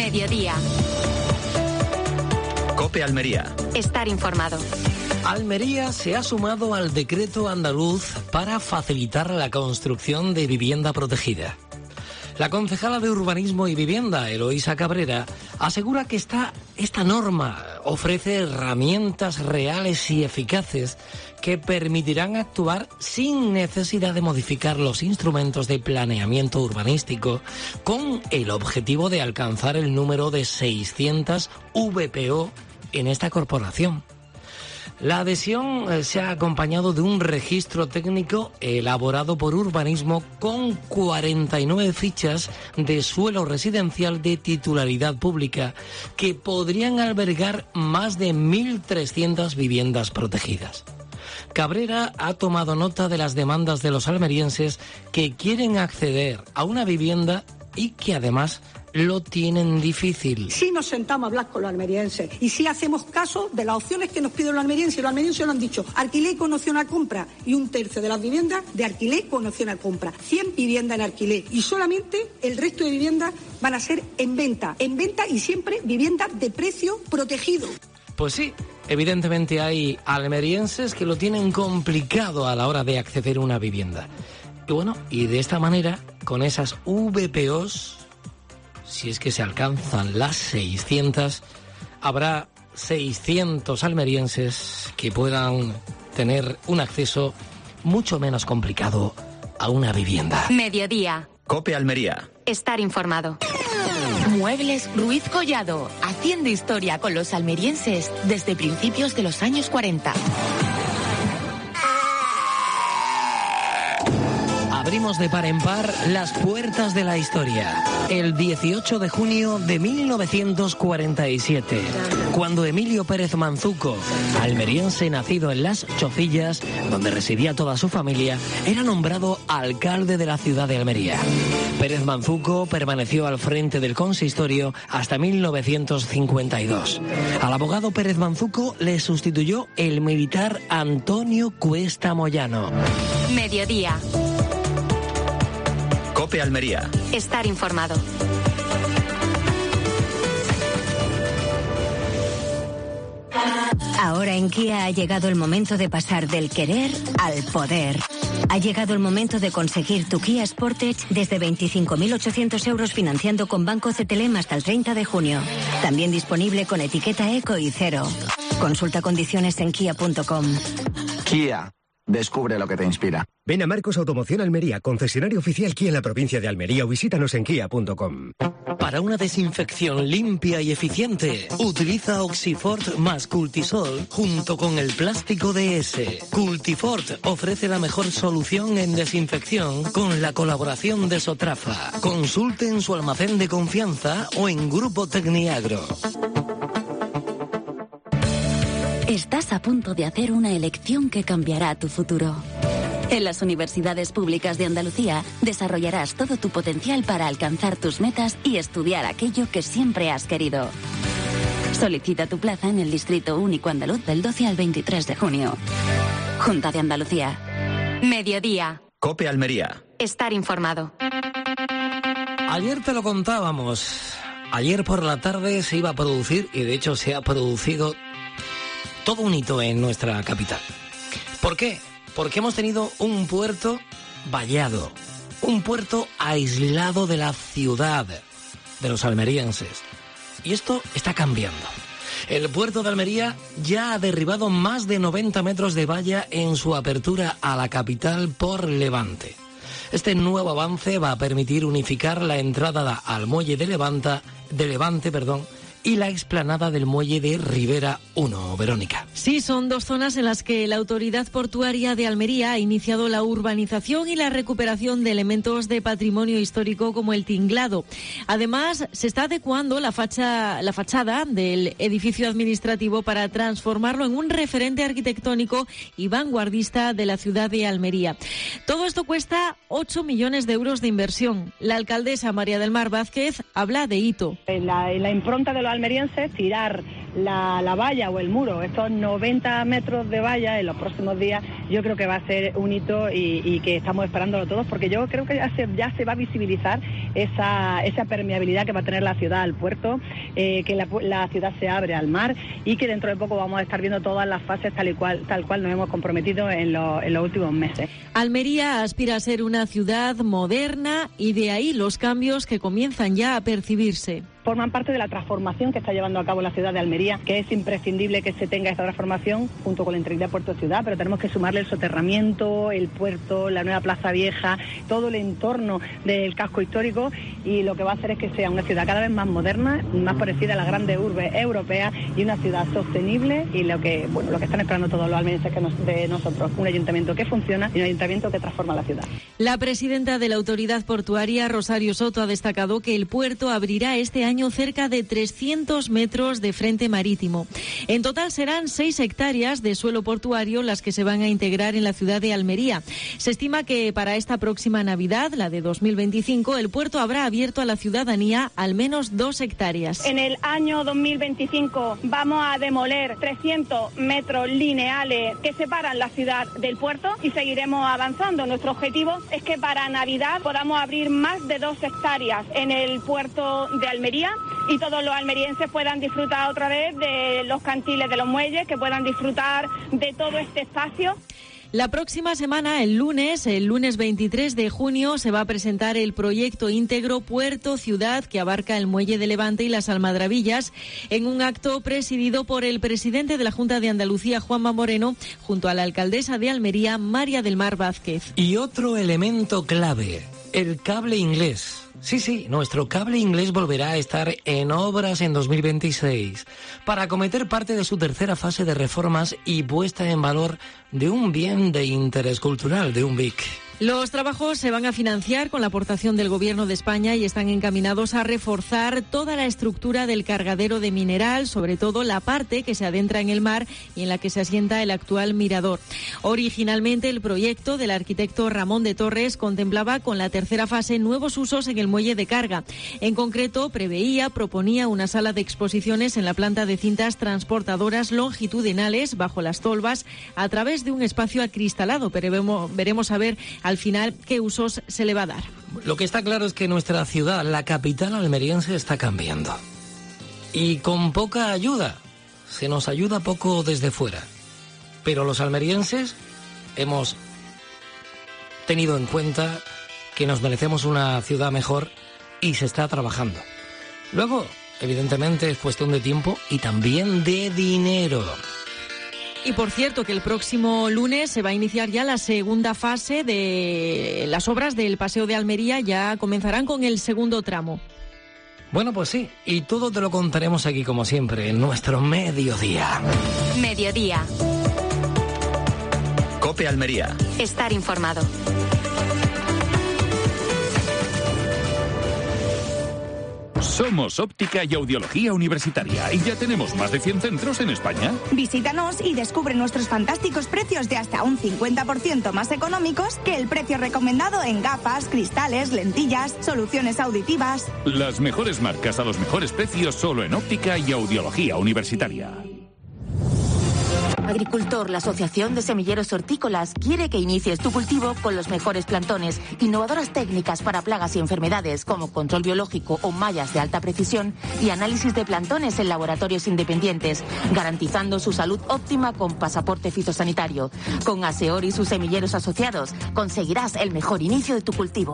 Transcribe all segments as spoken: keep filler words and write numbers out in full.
Mediodía. COPE Almería. Estar informado. Almería se ha sumado al decreto andaluz para facilitar la construcción de vivienda protegida. La concejala de Urbanismo y Vivienda, Eloísa Cabrera, asegura que esta, esta norma ofrece herramientas reales y eficaces que permitirán actuar sin necesidad de modificar los instrumentos de planeamiento urbanístico, con el objetivo de alcanzar el número de seiscientas V P O en esta corporación. La adhesión se ha acompañado de un registro técnico elaborado por Urbanismo con cuarenta y nueve fichas de suelo residencial de titularidad pública que podrían albergar más de mil trescientas viviendas protegidas. Cabrera ha tomado nota de las demandas de los almerienses que quieren acceder a una vivienda y que además lo tienen difícil. Si nos sentamos a hablar con los almerienses y si hacemos caso de las opciones que nos piden los almerienses, los almerienses lo han dicho: alquiler con opción a compra, y un tercio de las viviendas de alquiler con opción a compra, cien viviendas en alquiler, y solamente el resto de viviendas van a ser en venta, en venta y siempre viviendas de precio protegido. Pues sí, evidentemente hay almerienses que lo tienen complicado a la hora de acceder a una vivienda. Y bueno, y de esta manera, con esas V P Os, si es que se alcanzan las seiscientas, habrá seiscientos almerienses que puedan tener un acceso mucho menos complicado a una vivienda. Mediodía. COPE Almería. Estar informado. Muebles Ruiz Collado, haciendo historia con los almerienses desde principios de los años cuarenta. Abrimos de par en par las puertas de la historia. El dieciocho de junio de mil novecientos cuarenta y siete, cuando Emilio Pérez Manzuco, almeriense nacido en Las Chocillas, donde residía toda su familia, era nombrado alcalde de la ciudad de Almería. Pérez Manzuco permaneció al frente del consistorio hasta mil novecientos cincuenta y dos. Al abogado Pérez Manzuco le sustituyó el militar Antonio Cuesta Moyano. Mediodía. COPE Almería. Estar informado. Ahora en Kia ha llegado el momento de pasar del querer al poder. Ha llegado el momento de conseguir tu Kia Sportage desde veinticinco mil ochocientos euros financiando con Banco C T L M hasta el treinta de junio. También disponible con etiqueta eco y cero. Consulta condiciones en kia punto com. Kia. Descubre lo que te inspira. Ven a Marcos Automoción Almería, concesionario oficial Kia en la provincia de Almería, o visítanos en kia punto com. Para una desinfección limpia y eficiente, utiliza Oxifort más Cultisol junto con el plástico D S. Cultifort ofrece la mejor solución en desinfección con la colaboración de Sotrafa. Consulte en su almacén de confianza o en Grupo Tecniagro. Estás a punto de hacer una elección que cambiará tu futuro. En las universidades públicas de Andalucía desarrollarás todo tu potencial para alcanzar tus metas y estudiar aquello que siempre has querido. Solicita tu plaza en el Distrito Único Andaluz del doce al veintitrés de junio. Junta de Andalucía. Mediodía. COPE Almería. Estar informado. Ayer te lo contábamos. Ayer por la tarde se iba a producir, y de hecho se ha producido, todo un hito en nuestra capital. ¿Por qué? Porque hemos tenido un puerto vallado, un puerto aislado de la ciudad, de los almerienses. Y esto está cambiando. El puerto de Almería ya ha derribado más de noventa metros de valla en su apertura a la capital por Levante. Este nuevo avance va a permitir unificar la entrada al muelle de Levante, de Levante, perdón, y la explanada del muelle de Ribera uno, Verónica. Sí, son dos zonas en las que la Autoridad Portuaria de Almería ha iniciado la urbanización y la recuperación de elementos de patrimonio histórico como el tinglado. Además, se está adecuando la, facha, la fachada del edificio administrativo para transformarlo en un referente arquitectónico y vanguardista de la ciudad de Almería. Todo esto cuesta ocho millones de euros de inversión. La alcaldesa María del Mar Vázquez habla de hito. En la, en la impronta de los almerienses, tirar la, la valla o el muro, estos noventa metros de valla en los próximos días, yo creo que va a ser un hito y, y que estamos esperándolo todos, porque yo creo que ya se, ya se va a visibilizar esa, esa permeabilidad que va a tener la ciudad al puerto, eh, que la, la ciudad se abre al mar y que dentro de poco vamos a estar viendo todas las fases tal y cual, tal cual nos hemos comprometido en, lo, en los últimos meses. Almería aspira a ser una ciudad moderna y de ahí los cambios que comienzan ya a percibirse. Forman parte de la transformación que está llevando a cabo la ciudad de Almería, que es imprescindible que se tenga esta transformación junto con la integridad puerto-ciudad, pero tenemos que sumarle el soterramiento, el puerto, la nueva Plaza Vieja, todo el entorno del casco histórico, y lo que va a hacer es que sea una ciudad cada vez más moderna, más parecida a las grandes urbes europeas y una ciudad sostenible, y lo que bueno lo que están esperando todos los almerienses que nos, de nosotros, un ayuntamiento que funciona y un ayuntamiento que transforma la ciudad. La presidenta de la Autoridad Portuaria, Rosario Soto, ha destacado que el puerto abrirá este año cerca de trescientos metros de frente marítimo. En total serán seis hectáreas de suelo portuario las que se van a integrar en la ciudad de Almería. Se estima que para esta próxima Navidad, la de dos mil veinticinco, el puerto habrá abierto a la ciudadanía al menos dos hectáreas. En el año dos mil veinticinco vamos a demoler trescientos metros lineales que separan la ciudad del puerto y seguiremos avanzando. Nuestro objetivo es que para Navidad podamos abrir más de dos hectáreas en el puerto de Almería y todos los almerienses puedan disfrutar otra vez de los cantiles de los muelles, que puedan disfrutar de todo este espacio. La próxima semana, el lunes, el lunes veintitrés de junio, se va a presentar el proyecto íntegro Puerto-Ciudad, que abarca el Muelle de Levante y las Almadrabillas, en un acto presidido por el presidente de la Junta de Andalucía, Juanma Moreno, junto a la alcaldesa de Almería, María del Mar Vázquez. Y otro elemento clave, el cable inglés. Sí, sí, nuestro cable inglés volverá a estar en obras en dos mil veintiséis para acometer parte de su tercera fase de reformas y puesta en valor de un bien de interés cultural, de un B I C. Los trabajos se van a financiar con la aportación del Gobierno de España y están encaminados a reforzar toda la estructura del cargadero de mineral, sobre todo la parte que se adentra en el mar y en la que se asienta el actual mirador. Originalmente, el proyecto del arquitecto Ramón de Torres contemplaba con la tercera fase nuevos usos en el muelle de carga. En concreto, preveía, proponía una sala de exposiciones en la planta de cintas transportadoras longitudinales bajo las tolvas a través de un espacio acristalado, pero veremos, veremos a ver al final qué usos se le va a dar. Lo que está claro es que nuestra ciudad, la capital almeriense, está cambiando. Y con poca ayuda. Se nos ayuda poco desde fuera. Pero los almerienses hemos tenido en cuenta que nos merecemos una ciudad mejor y se está trabajando. Luego, evidentemente, es cuestión de tiempo y también de dinero. Y por cierto, que el próximo lunes se va a iniciar ya la segunda fase de las obras del Paseo de Almería, ya comenzarán con el segundo tramo. Bueno, pues sí, y todo te lo contaremos aquí como siempre, en nuestro mediodía. Mediodía. COPE Almería. Estar informado. Somos Óptica y Audiología Universitaria y ya tenemos más de cien centros en España. Visítanos y descubre nuestros fantásticos precios de hasta un cincuenta por ciento más económicos que el precio recomendado en gafas, cristales, lentillas, soluciones auditivas. Las mejores marcas a los mejores precios solo en Óptica y Audiología Universitaria. Agricultor, la Asociación de Semilleros Hortícolas quiere que inicies tu cultivo con los mejores plantones, innovadoras técnicas para plagas y enfermedades como control biológico o mallas de alta precisión y análisis de plantones en laboratorios independientes, garantizando su salud óptima con pasaporte fitosanitario. Con Aseor y sus semilleros asociados conseguirás el mejor inicio de tu cultivo.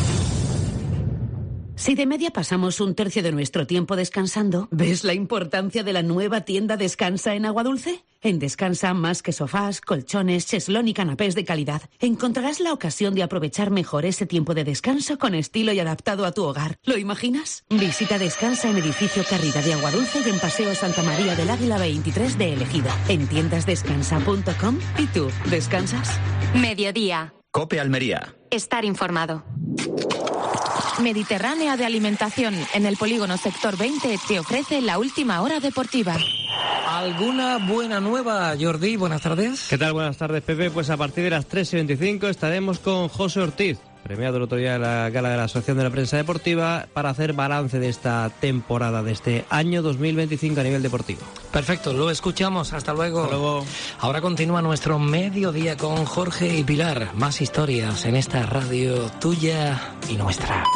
Si de media pasamos un tercio de nuestro tiempo descansando, ¿ves la importancia de la nueva tienda Descansa en Aguadulce? En Descansa, más que sofás, colchones, cheslón y canapés de calidad, encontrarás la ocasión de aprovechar mejor ese tiempo de descanso con estilo y adaptado a tu hogar. ¿Lo imaginas? Visita Descansa en Edificio Carrida de Aguadulce y en Paseo Santa María del Águila veintitrés de Elegida. En tiendas descansa punto com. ¿Y tú, descansas? Mediodía. COPE Almería. Estar informado. Mediterránea de Alimentación, en el Polígono Sector veinte, te ofrece la última hora deportiva. ¿Alguna buena nueva, Jordi? Buenas tardes. ¿Qué tal? Buenas tardes, Pepe. Pues a partir de las tres y veinticinco estaremos con José Ortiz, premiado el otro día en la gala de la Asociación de la Prensa Deportiva, para hacer balance de esta temporada, de este año dos mil veinticinco a nivel deportivo. Perfecto, lo escuchamos. Hasta luego. Hasta luego. Ahora continúa nuestro mediodía con Jorge y Pilar. Más historias en esta radio tuya y nuestra.